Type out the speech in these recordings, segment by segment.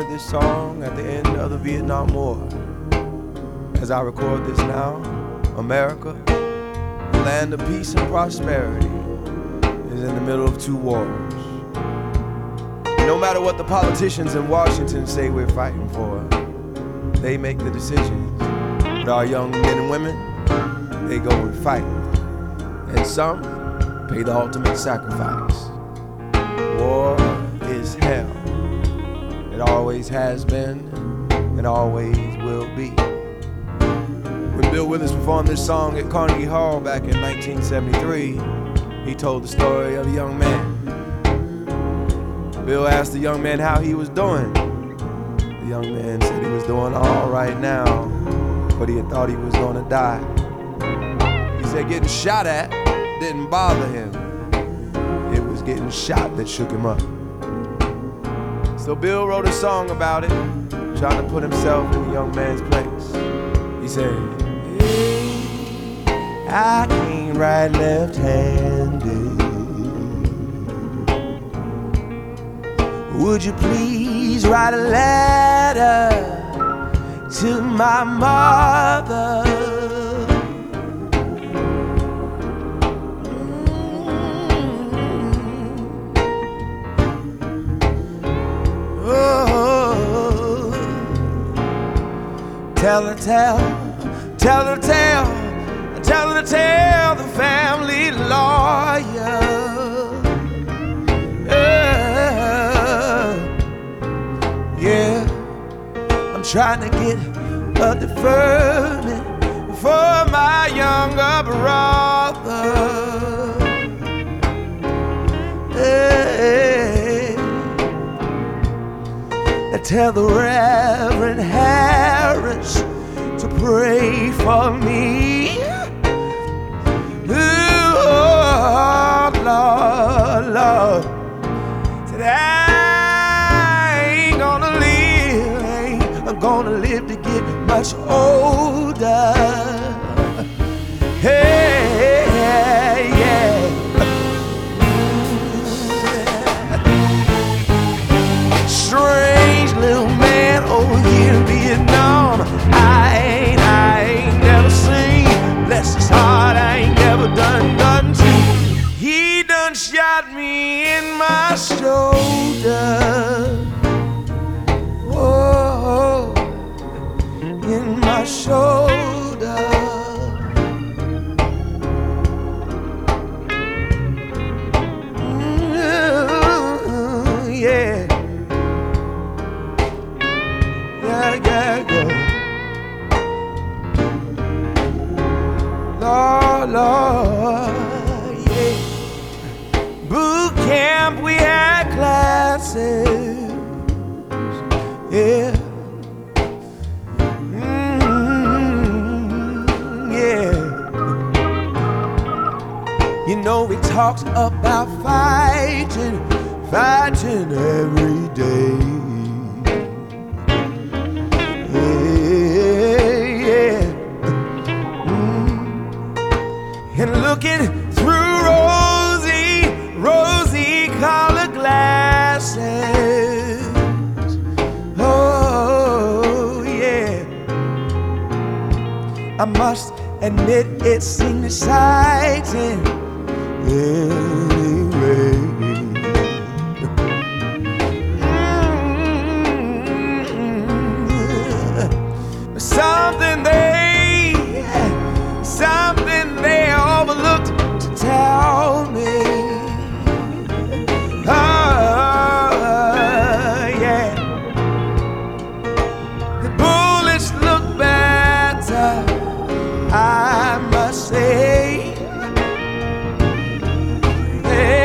recorded this song at the end of the Vietnam War. As I record this now, America, the land of peace and prosperity, is in the middle of two wars. No matter what the politicians in Washington say we're fighting for, they make the decisions. But our young men and women, they go and fight. And some pay the ultimate sacrifice. War is hell. It always has been and always will be. When Bill Withers performed this song at Carnegie Hall back in 1973, he told the story of a young man. Bill asked the young man how he was doing. The young man said he was doing all right now, but he had thought he was gonna die. He said getting shot at didn't bother him. It was getting shot that shook him up. So Bill wrote a song about it, trying to put himself in the young man's place. He said, hey, I can't write left-handed. Would you please write a letter to my mother? Oh, tell her to tell the family lawyer. Yeah, I'm trying to get a deferment for my younger brother. Hey, tell the Reverend Harris to pray for me. Oh, Lord, Lord, said I ain't gonna live to get much older. Hey, yeah. Strange little man over here in Vietnam. I ain't never seen. Bless his heart, I ain't never done to. He done shot me in my shoulder. Oh, in my shoulder. Yeah. Lord, yeah. Boot camp, we had classes, yeah. Yeah. You know, we talked about fighting every day. And looking through rosy colored glasses. Oh, yeah. I must admit it seemed exciting. Anyway. Something they overlooked to tell me. Oh, yeah. The bullets look better, I must say. Hey.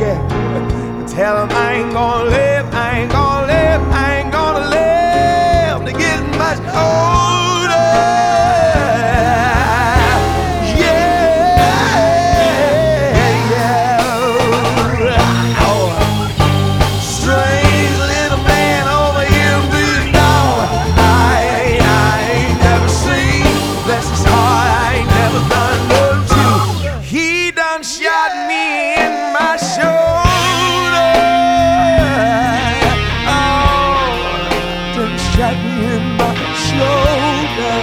yeah. Tell him I ain't gonna live, I ain't gonna live, I ain't gonna live to get much older. Yeah, yeah. Oh, strange little man over here in Vietnam. I ain't never seen. Bless his heart, I ain't never done no to. He done shot me in my shoulder. Oh, done shot me in my shoulder.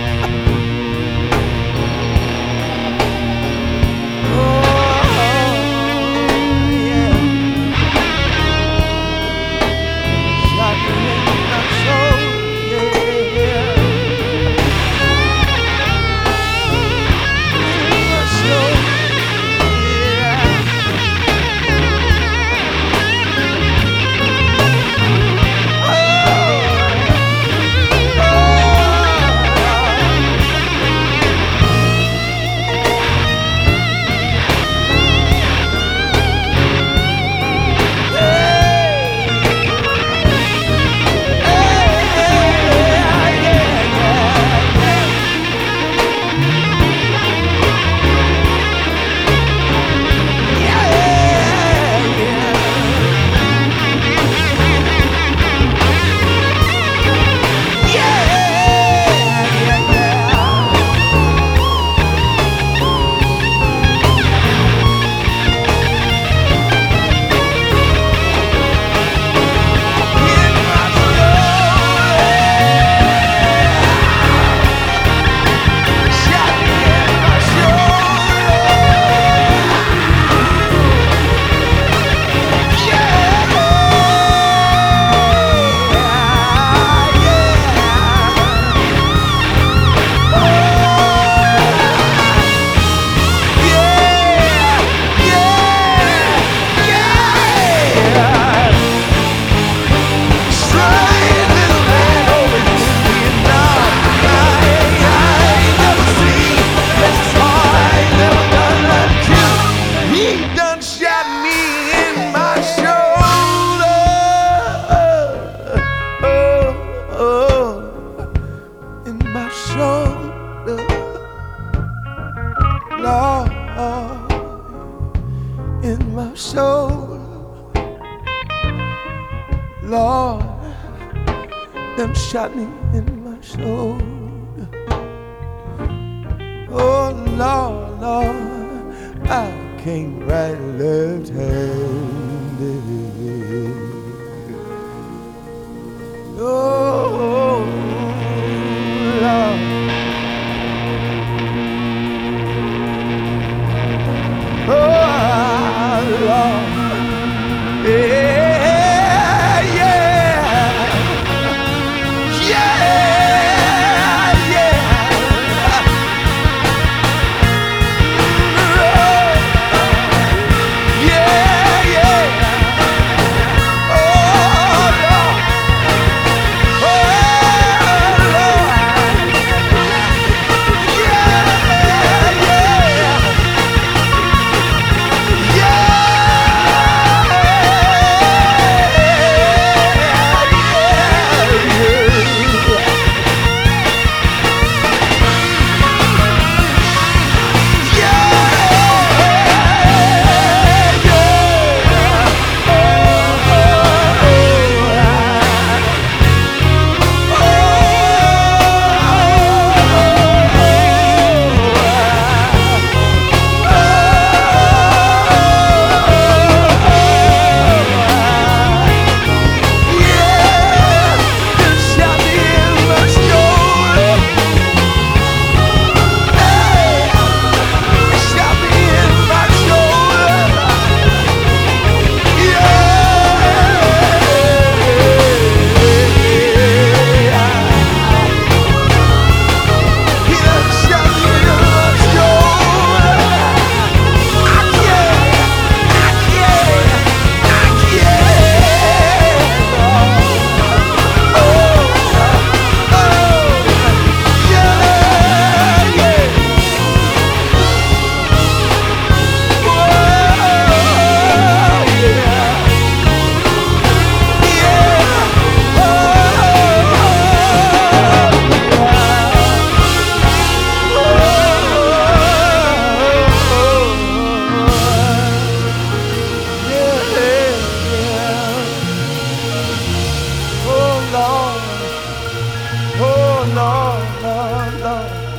Lord, in my soul, Lord, done shot me in my soul. Oh Lord, Lord, I can't write left-handed. Oh Lord. Oh, Lord, yeah, yeah, yeah, yeah. Oh, yeah.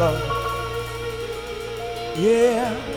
love. Yeah.